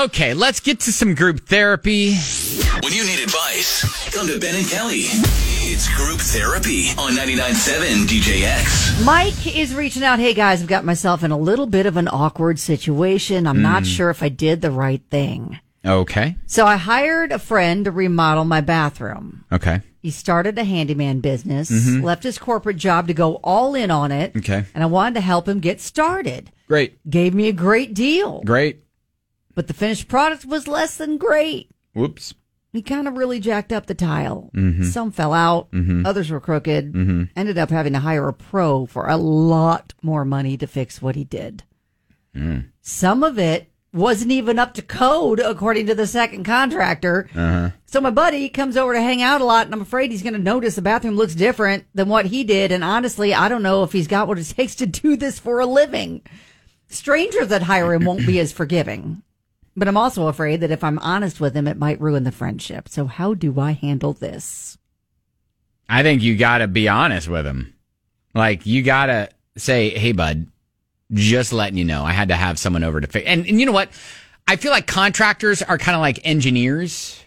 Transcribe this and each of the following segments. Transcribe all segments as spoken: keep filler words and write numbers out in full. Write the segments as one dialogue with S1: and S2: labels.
S1: Okay, let's get to some group therapy.
S2: When you need advice, come to Ben and Kelly. It's Group Therapy on ninety-nine point seven D J X.
S3: Mike is reaching out. Hey, guys, I've got myself in a little bit of an awkward situation. I'm mm. not sure if I did the right thing.
S1: Okay.
S3: So I hired a friend to remodel my bathroom.
S1: Okay.
S3: He started a handyman business,
S1: mm-hmm.
S3: left his corporate job to go all in on it.
S1: Okay.
S3: And I wanted to help him get started.
S1: Great.
S3: Gave me a great deal.
S1: Great.
S3: But the finished product was less than great.
S1: Whoops.
S3: He kind of really jacked up the tile.
S1: Mm-hmm.
S3: Some fell out.
S1: Mm-hmm.
S3: Others were crooked.
S1: Mm-hmm.
S3: Ended up having to hire a pro for a lot more money to fix what he did.
S1: Mm.
S3: Some of it wasn't even up to code, according to the second contractor.
S1: Uh-huh.
S3: So my buddy comes over to hang out a lot, and I'm afraid he's going to notice the bathroom looks different than what he did. And honestly, I don't know if he's got what it takes to do this for a living. Strangers that hire him won't be as forgiving. But I'm also afraid that if I'm honest with him, it might ruin the friendship. So how do I handle this?
S1: I think you got to be honest with him. Like, you got to say, hey, bud, just letting you know, I had to have someone over to fix. And, and you know what? I feel like contractors are kind of like engineers,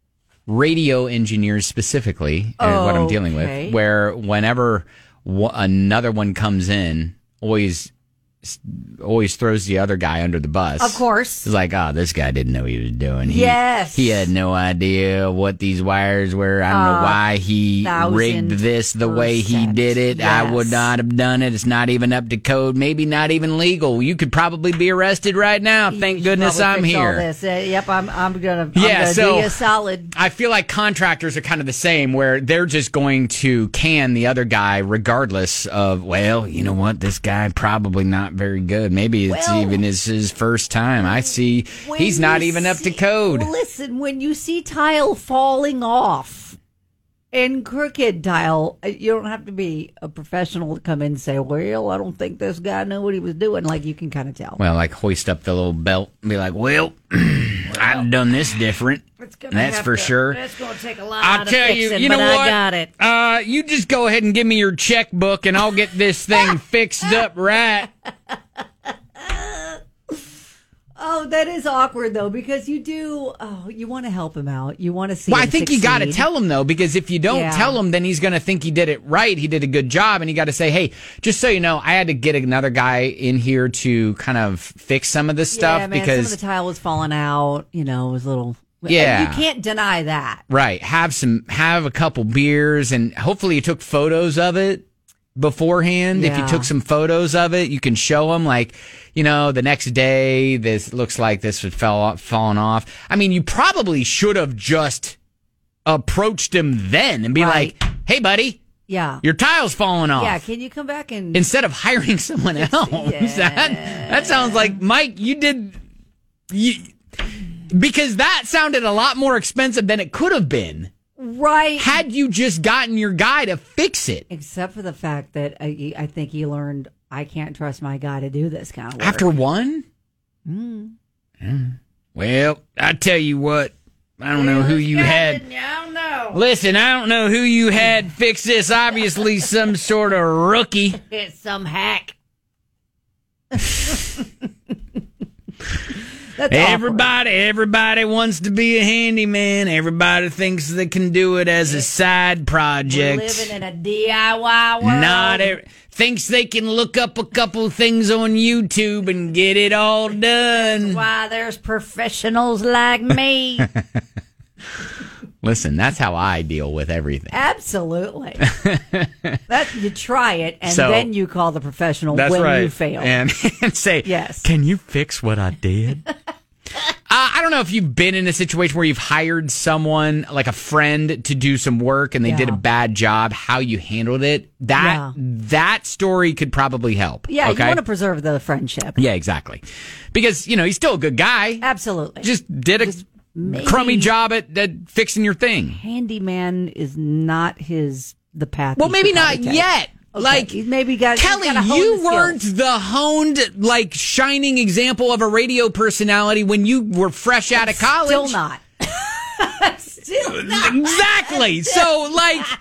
S1: radio engineers specifically, is
S3: oh,
S1: what I'm dealing
S3: okay.
S1: with, where whenever w- another one comes in, always always throws the other guy under the bus.
S3: Of course.
S1: It's like, oh, this guy didn't know what he was doing. He,
S3: yes.
S1: He had no idea what these wires were. I don't uh, know why he rigged this the way he did it.
S3: Yes.
S1: I would not have done it. It's not even up to code. Maybe not even legal. You could probably be arrested right now.
S3: You
S1: Thank goodness I'm here.
S3: All this. Uh, yep, I'm, I'm going
S1: yeah,
S3: to
S1: so
S3: do you solid.
S1: I feel like contractors are kind of the same, where they're just going to can the other guy regardless of, well, you know what, this guy probably not very good. Maybe it's
S3: well,
S1: even his, his first time. I see he's not even
S3: see,
S1: up to code.
S3: Well, listen, when you see tile falling off and crooked tile, you don't have to be a professional to come in and say, well, I don't think this guy knew what he was doing. Like, you can kind of tell.
S1: Well, like hoist up the little belt and be like, well, I've done this different. That's for
S3: to,
S1: sure.
S3: It's going to take a lot
S1: I'll
S3: of
S1: tell
S3: fixing,
S1: you, you know
S3: but
S1: what?
S3: I got it.
S1: Uh, you just go ahead and give me your checkbook and I'll get this thing fixed up right.
S3: Oh, that is awkward, though, because you do, oh, you want to help him out. You want to see
S1: Well,
S3: him
S1: I think
S3: succeed.
S1: you got to tell him, though, because if you don't
S3: yeah.
S1: tell him, then he's going to think he did it right. He did a good job, and you got to say, hey, just so you know, I had to get another guy in here to kind of fix some of this stuff.
S3: Yeah, man,
S1: because
S3: some of the tile was falling out, you know, it was a little...
S1: Yeah.
S3: You can't deny that.
S1: Right. Have some, have a couple beers, and hopefully you took photos of it beforehand.
S3: Yeah.
S1: If you took some photos of it, you can show them, like, you know, the next day, this looks like this was fell off, falling off. I mean, you probably should have just approached him then and be
S3: right.
S1: like, hey, buddy.
S3: Yeah.
S1: Your tile's falling off.
S3: Yeah, can you come back and...
S1: Instead of hiring someone else.
S3: Yeah.
S1: That, that sounds like, Mike, you did... You, because that sounded a lot more expensive than it could have been.
S3: Right.
S1: Had you just gotten your guy to fix it.
S3: Except for the fact that I, I think he learned, I can't trust my guy to do this kind of work.
S1: After one?
S3: Mm.
S1: Mm. Well, I tell you what. I don't know who you had.
S3: I don't know.
S1: Listen, I don't know who you had fix this. Obviously, some sort of rookie.
S3: It's some hack. That's
S1: everybody,
S3: awkward.
S1: everybody wants to be a handyman. Everybody thinks they can do it as a side project.
S3: We're living in a D I Y world.
S1: Not every, thinks they can look up a couple things on YouTube and get it all done.
S3: That's why there's professionals like me.
S1: Listen, that's how I deal with everything.
S3: Absolutely. That you try it, and
S1: so,
S3: then you call the professional
S1: that's
S3: when
S1: right.
S3: you fail.
S1: And, and say,
S3: yes.
S1: Can you fix what I did? uh, I don't know if you've been in a situation where you've hired someone, like a friend, to do some work, and they
S3: yeah.
S1: did a bad job, how you handled it. That
S3: yeah.
S1: that story could probably help.
S3: Yeah,
S1: okay?
S3: You want to preserve the friendship.
S1: Yeah, exactly. Because, you know, he's still a good guy.
S3: Absolutely.
S1: Just did a...
S3: Just Maybe
S1: crummy job at, at fixing your thing.
S3: Handyman is not his the path.
S1: Well, maybe not yet.
S3: Okay.
S1: Like
S3: He's maybe got
S1: Kelly,
S3: he's hone
S1: you
S3: the
S1: weren't
S3: skills.
S1: the honed, like shining example of a radio personality when you were fresh out of college.
S3: Still not. Still not.
S1: Exactly. So, like,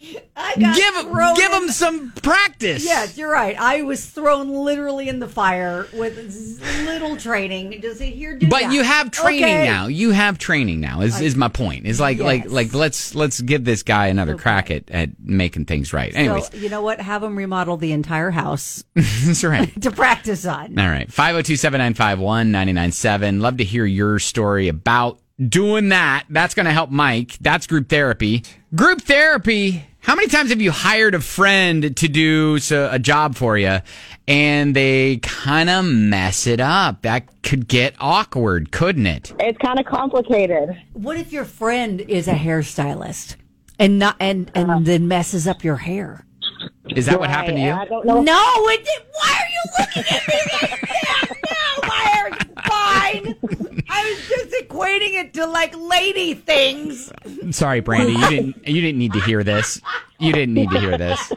S3: I got
S1: Give
S3: thrown
S1: give
S3: in
S1: him some practice.
S3: Yes, you're right. I was thrown literally in the fire with z- little training. Just say, here, do
S1: But
S3: that.
S1: you have training
S3: Okay.
S1: now. You have training now. Is is my point? Is like like
S3: Yes.
S1: like let's let's give this guy another
S3: Okay.
S1: crack at, at making things right. Anyways,
S3: So, you know what? Have them remodel the entire house
S1: that's right.
S3: to practice on.
S1: All right. five oh two, seven nine five, one nine nine seven. Love to hear your story about doing that. That's going to help Mike. That's group therapy. Group therapy. How many times have you hired a friend to do so, a job for you and they kind of mess it up? That could get awkward, couldn't it?
S4: It's kind of complicated.
S3: What if your friend is a hairstylist and not and and then messes up your hair?
S1: Is that what happened to you?
S4: I don't know.
S3: No, it did. Why are you looking at me like that? No, my hair's fine. I was just equating it to like lady things.
S1: Sorry, Brandy. You didn't. You didn't need to hear this. You didn't need to hear this.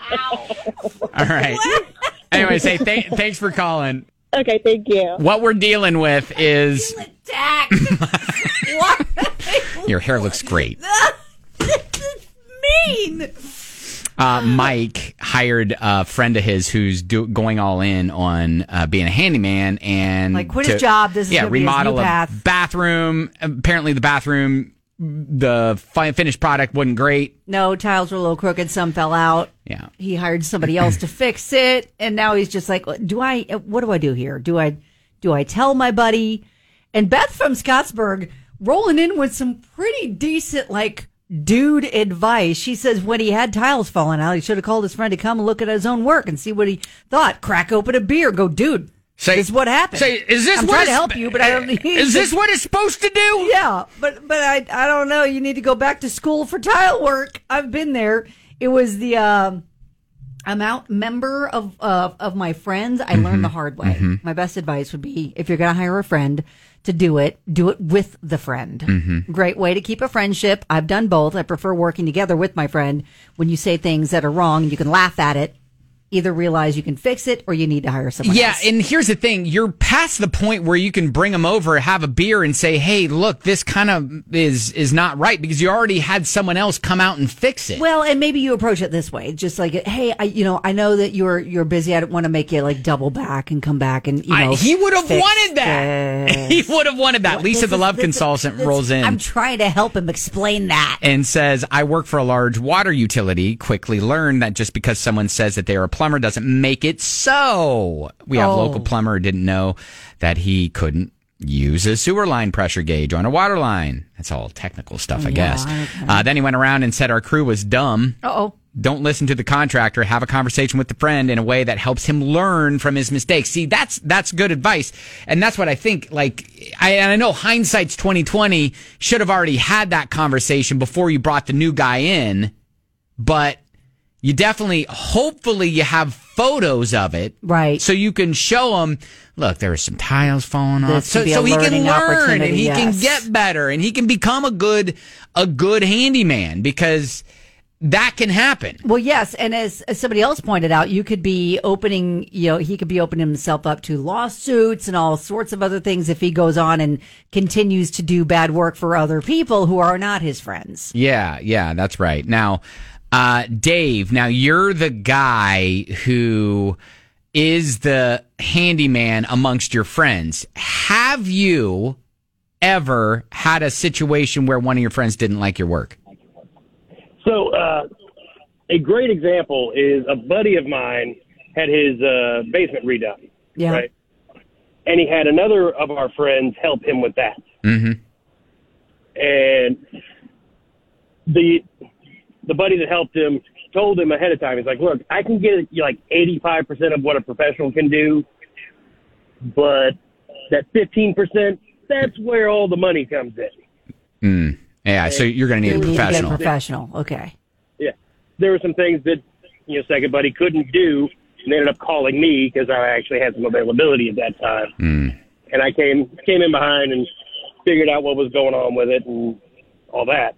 S1: All right. Anyway, say th- thanks for calling.
S4: Okay, thank you.
S1: What we're dealing with is
S3: Attacked. What?
S1: your hair looks great.
S3: This is mean.
S1: Uh, Mike hired a friend of his who's do- going all in on uh, being a handyman and
S3: Like, quit his job. This is
S1: yeah
S3: gonna be his
S1: remodel
S3: new
S1: a
S3: path.
S1: bathroom. Apparently, the bathroom, the fi- finished product wasn't great.
S3: No, tiles were a little crooked. Some fell out.
S1: Yeah.
S3: He hired somebody else to fix it, and now he's just like, "Do I? What do I do here? Do I? Do I tell my buddy?" And Beth from Scottsburg rolling in with some pretty decent, like, dude advice. She says when he had tiles falling out, he should have called his friend to come and look at his own work and see what he thought. Crack open a beer. Go, dude.
S1: Say,
S3: this is what happened.
S1: Say, is this
S3: I'm
S1: what
S3: trying to
S1: it's-
S3: help you, but I don't need.
S1: Is this what it's supposed to do?
S3: Yeah, but but I I don't know. You need to go back to school for tile work. I've been there. It was the um, I'm out member of uh, of my friends. I learned the hard way. My best advice would be if you're going to hire a friend to do it, do it with the friend. Great way to keep a friendship. I've done both. I prefer working together with my friend. When you say things that are wrong, you can laugh at it. Either realize you can fix it or you need to hire someone
S1: Yeah,
S3: else.
S1: and here's the thing. You're past the point where you can bring them over, have a beer, and say, hey, look, this kind of is is not right because you already had someone else come out and fix it.
S3: Well, and maybe you approach it this way, just like, hey, I, you know, I know that you're you're busy. I don't want to make you like double back and come back and you know.
S1: I, he would have
S3: fix
S1: wanted that.
S3: this.
S1: He would have wanted that. Lisa,
S3: This
S1: the
S3: is-
S1: love
S3: this is-
S1: consultant,
S3: this-
S1: rolls in.
S3: I'm trying to help him explain that.
S1: and says, I work for a large water utility. Quickly learned that just because someone says that they are a plumber doesn't make it so. We have a
S3: Oh.
S1: local plumber who didn't know that he couldn't use a sewer line pressure gauge on a water line. That's all technical stuff, I guess.
S3: okay.
S1: Uh, then he went around and said our crew was dumb.
S3: Uh-oh.
S1: Don't listen to the contractor. Have a conversation with the friend in a way that helps him learn from his mistakes. See, that's that's good advice, and that's what I think. Like, I, and I know hindsight's twenty twenty. Should have already had that conversation before you brought the new guy in, but you definitely, hopefully, you have photos of it,
S3: Right.
S1: So you can show him. Look, there are some tiles falling off,
S3: This
S1: so,
S3: could be a
S1: so he can
S3: learning
S1: learn and
S3: opportunity,
S1: he can
S3: yes.
S1: get better and he can become a good a good handyman because that can happen.
S3: Well, yes, and as, as somebody else pointed out, you could be opening, you know, he could be opening himself up to lawsuits and all sorts of other things if he goes on and continues to do bad work for other people who are not his friends.
S1: Yeah, yeah, that's right. Now, uh, Dave, now you're the guy who is the handyman amongst your friends. Have you ever had a situation where one of your friends didn't like your work?
S5: So, uh, a great example is a buddy of mine had his uh, basement redone.
S3: Yeah.
S5: Right? And he had another of our friends help him with that.
S1: Mm-hmm.
S5: And the the buddy that helped him told him ahead of time, he's like, look, I can get you like eighty-five percent of what a professional can do, but that fifteen percent, that's where all the money comes in.
S1: Mm. Yeah, so you're going to need a
S3: You need to get a
S1: professional.
S3: professional. Okay.
S5: Yeah. There were some things that, you know, second buddy couldn't do, and they ended up calling me because I actually had some availability at that time.
S1: Mm.
S5: And I came came in behind and figured out what was going on with it and all that.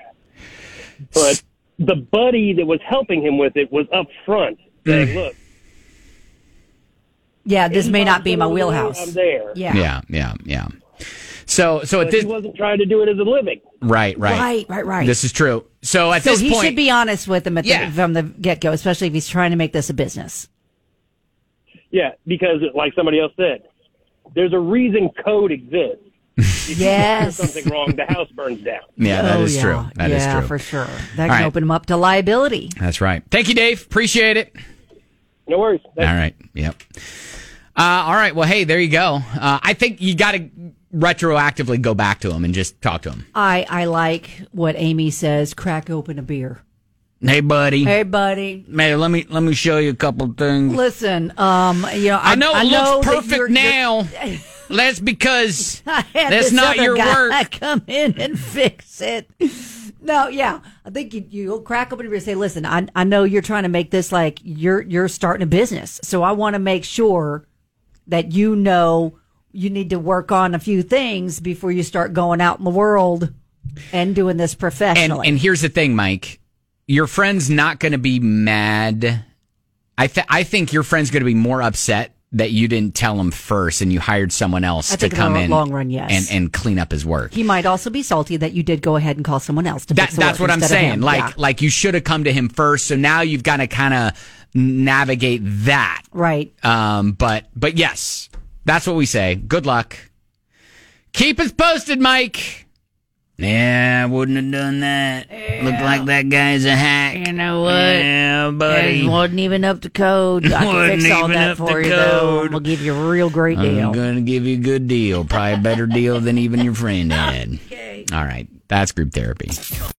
S5: But the buddy that was helping him with it was up front saying, look,
S3: Yeah, this may not be my
S5: I'm
S3: wheelhouse.
S5: there.
S3: Yeah.
S1: Yeah, yeah, yeah. So, so at
S5: But
S1: this,
S5: he wasn't trying to do it as a living.
S1: right, right,
S3: Right, right, right.
S1: This is true. So at
S3: so
S1: this
S3: he
S1: point,
S3: should be honest with him at
S1: Yeah.
S3: the, from the get-go, especially if he's trying to make this a business.
S5: Yeah, because like somebody else said, there's a reason code exists. If
S3: Yes.
S5: there's something wrong, the house burns down.
S1: yeah, that
S3: Oh,
S1: is
S3: yeah.
S1: true. That is
S3: yeah,
S1: true.
S3: for sure. That
S1: All
S3: can
S1: right.
S3: open him up to liability.
S1: That's right. Thank you, Dave. Appreciate it.
S5: No worries. Thanks.
S1: All right. Yep. Uh, all right. Well, hey, there you go. Uh, I think you got to retroactively go back to him and just talk to him.
S3: I, I like what Amy says, crack open a beer.
S1: Hey, buddy.
S3: Hey, buddy.
S1: Man, let me let me show you a couple things.
S3: Listen, um, you know, I,
S1: I know it
S3: I know
S1: looks
S3: that
S1: perfect
S3: you're-
S1: now. That's because
S3: I had
S1: that's
S3: this
S1: not
S3: other
S1: your
S3: guy
S1: work.
S3: come in and fix it. No, yeah, I think you you crack open a beer and say, "Listen, I I know you're trying to make this like you're you're starting a business, so I want to make sure that you know you need to work on a few things before you start going out in the world and doing this
S1: And,
S3: professionally."
S1: and here's the thing, Mike. Your friend's not going to be mad. I th- I think your friend's going to be more upset that you didn't tell him first and you hired someone else
S3: I
S1: to
S3: think in
S1: come
S3: the
S1: in
S3: long run, yes.
S1: and, and clean up his work.
S3: He might also be salty that you did go ahead and call someone else to
S1: That,
S3: fix the
S1: that's
S3: work
S1: what I'm
S3: instead of
S1: saying.
S3: him.
S1: Like,
S3: Yeah.
S1: like you should have come to him first. So now you've got to kind of navigate that.
S3: Right.
S1: Um, but, but yes, that's what we say. Good luck. Keep us posted, Mike. Yeah, I wouldn't have done that. Look like that guy's a hack.
S3: You know what?
S1: Yeah, buddy.
S3: It wasn't even up to code. I can
S1: Wasn't
S3: fix all
S1: even
S3: that
S1: up
S3: for
S1: to
S3: you, though.
S1: code.
S3: We'll give you a real great deal.
S1: I'm going to give you a good deal. Probably a better deal than even your friend had.
S3: Okay.
S1: All right. That's group therapy.